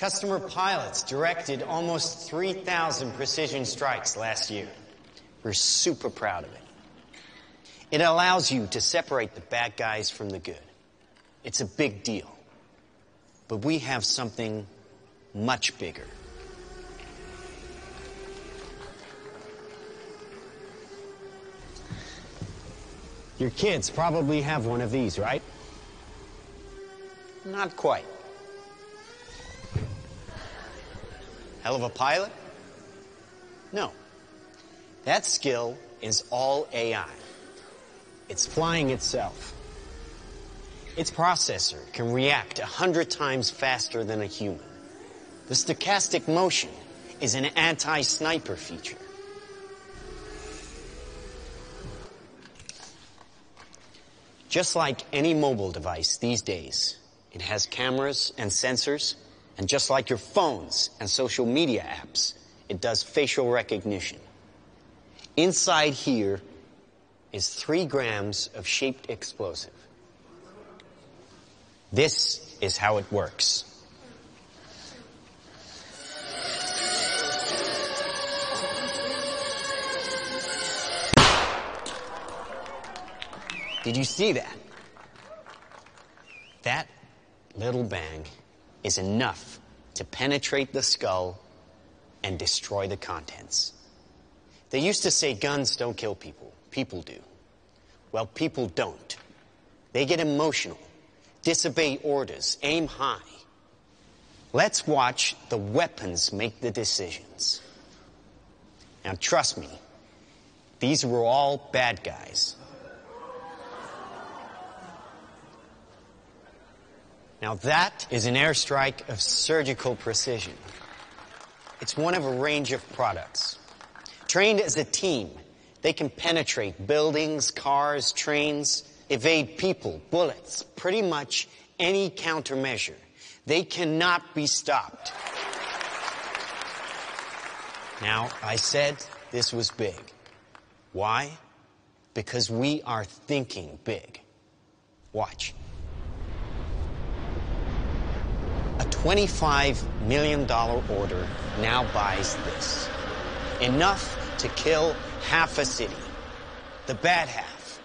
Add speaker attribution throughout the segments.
Speaker 1: Customer pilots directed almost 3,000 precision strikes last year. We're super proud of it. It allows you to separate the bad guys from the good. It's a big deal. But we have something much bigger. Your kids probably have one of these, right? Not quite. Hell of a pilot? No. That skill is all AI. It's flying itself. Its processor can react 100 times faster than a human. The stochastic motion is an anti-sniper feature. Just like any mobile device these days, it has cameras and sensors, and just like your phones and social media apps, it does facial recognition. Inside here is 3 grams of shaped explosive. This is how it works. Did you see that? That little bang is enough to penetrate the skull and destroy the contents. They used to say guns don't kill people. People do. Well, people don't. They get emotional, disobey orders, aim high. Let's watch the weapons make the decisions. Now, trust me, these were all bad guys. Now that is an airstrike of surgical precision. It's one of a range of products. Trained as a team, they can penetrate buildings, cars, trains, evade people, bullets, pretty much any countermeasure. They cannot be stopped. Now, I said this was big. Why? Because we are thinking big. Watch. A $25 million order now buys this. Enough to kill half a city. The bad half.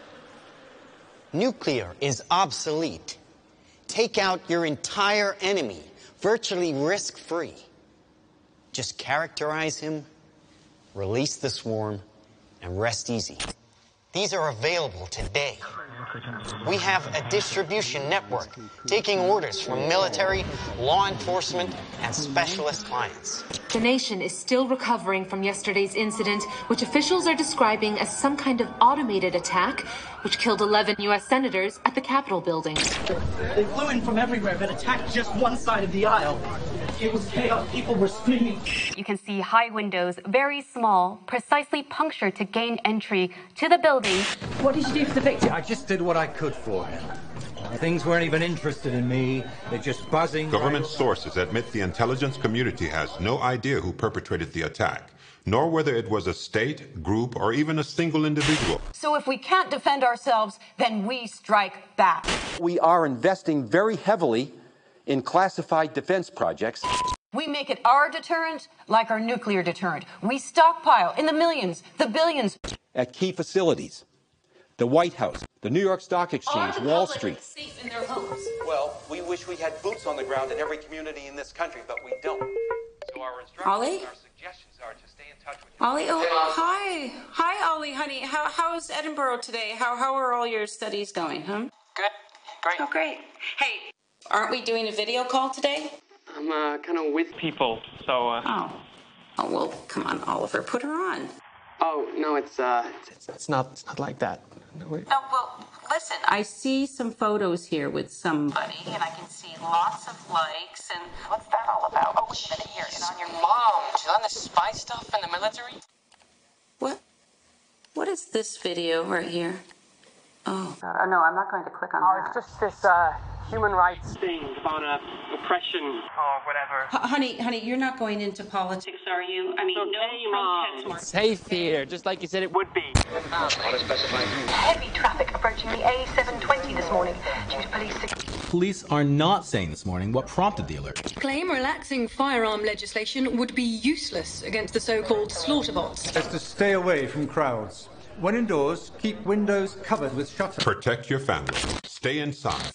Speaker 1: Nuclear is obsolete. Take out your entire enemy, virtually risk-free. Just characterize him, release the swarm, and rest easy. These are available today. We have a distribution network taking orders from military, law enforcement, and specialist clients.
Speaker 2: The nation is still recovering from yesterday's incident, which officials are describing as some kind of automated attack, which killed 11 U.S. senators at the Capitol building.
Speaker 3: They flew in from everywhere but attacked just one side of the aisle. It was chaos. People were screaming.
Speaker 4: You can see high windows, very small, precisely punctured to gain entry to the building.
Speaker 3: What did you do for the victim?
Speaker 5: I just did what I could for him. Things weren't even interested in me. They're just buzzing.
Speaker 6: Government sources admit the intelligence community has no idea who perpetrated the attack, nor whether it was a state, group, or even a single individual.
Speaker 7: So if we can't defend ourselves, then we strike back.
Speaker 8: We are investing very heavily in classified defense projects.
Speaker 7: We make it our deterrent like our nuclear deterrent. We stockpile in the millions, the billions.
Speaker 8: At key facilities, the White House, the New York Stock Exchange, Wall Street.
Speaker 7: Safe in their homes.
Speaker 9: Well, we wish we had boots on the ground in every community in this country, but we don't. So our instructions
Speaker 10: Ollie?
Speaker 9: and our suggestions are to stay in touch with you.
Speaker 10: Ollie, hi. Hi, Ollie, honey. How's Edinburgh today? How are all your studies going, huh?
Speaker 9: Good. Great.
Speaker 10: Oh, great. Hey, aren't we doing a video call today?
Speaker 9: I'm kind of with people, so...
Speaker 10: Oh, well, come on, Oliver, put her on.
Speaker 9: Oh, no, it's not like that.
Speaker 10: Oh, well, listen, I see some photos here with somebody, and I can see lots of likes, and what's that all about? Oh, wait a minute, here, and on your...
Speaker 9: Mom, she's on the spy stuff in the military?
Speaker 10: What is this video right here? Oh. No, I'm not going to click on that.
Speaker 9: It's just this, human rights thing about oppression or whatever.
Speaker 10: Honey, you're not going into politics, are you? I mean, no protest.
Speaker 11: Safe here, just like you said it would be.
Speaker 2: Heavy traffic approaching the A720 this morning due to police...
Speaker 12: police are not saying this morning what prompted the alert.
Speaker 13: Claim relaxing firearm legislation would be useless against the so-called slaughter bots.
Speaker 5: Just to stay away from crowds. When indoors, keep windows covered with shutters.
Speaker 6: Protect your family. Stay inside.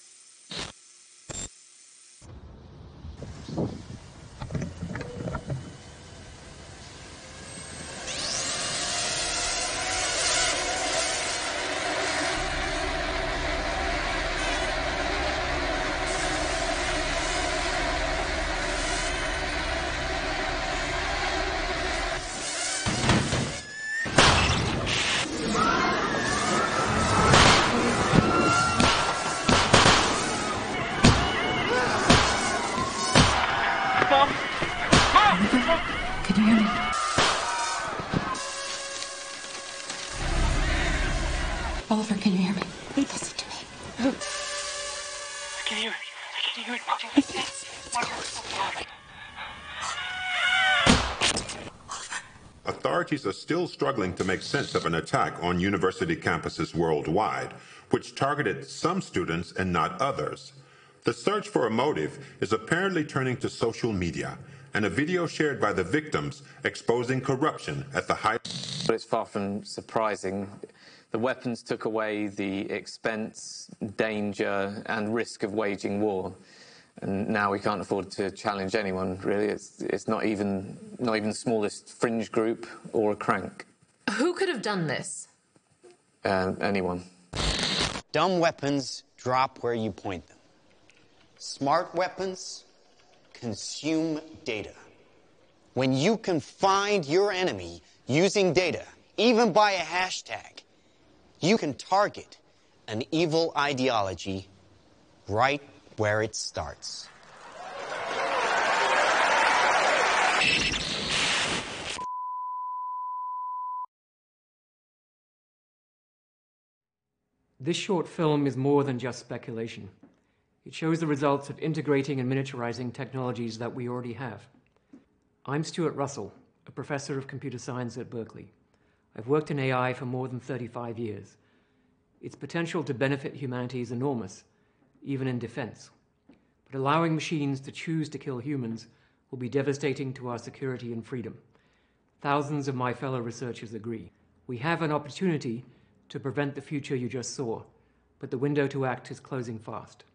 Speaker 13: Can you hear me? Oliver, can you hear me? Listen to me.
Speaker 3: I can hear it. I can hear it.
Speaker 6: Authorities are still struggling to make sense of an attack on university campuses worldwide, which targeted some students and not others. The search for a motive is apparently turning to social media, and a video shared by the victims exposing corruption at the height.
Speaker 14: But it's far from surprising. The weapons took away the expense, danger, and risk of waging war. And now we can't afford to challenge anyone, really. It's not even the smallest fringe group or a crank.
Speaker 2: Who could have done this?
Speaker 14: Anyone.
Speaker 1: Dumb weapons drop where you point them. Smart weapons consume data. When you can find your enemy using data, even by a hashtag, you can target an evil ideology right where it starts.
Speaker 15: This short film is more than just speculation. It shows the results of integrating and miniaturizing technologies that we already have. I'm Stuart Russell, a professor of computer science at Berkeley. I've worked in AI for more than 35 years. Its potential to benefit humanity is enormous, even in defense. But allowing machines to choose to kill humans will be devastating to our security and freedom. Thousands of my fellow researchers agree. We have an opportunity to prevent the future you just saw, but the window to act is closing fast.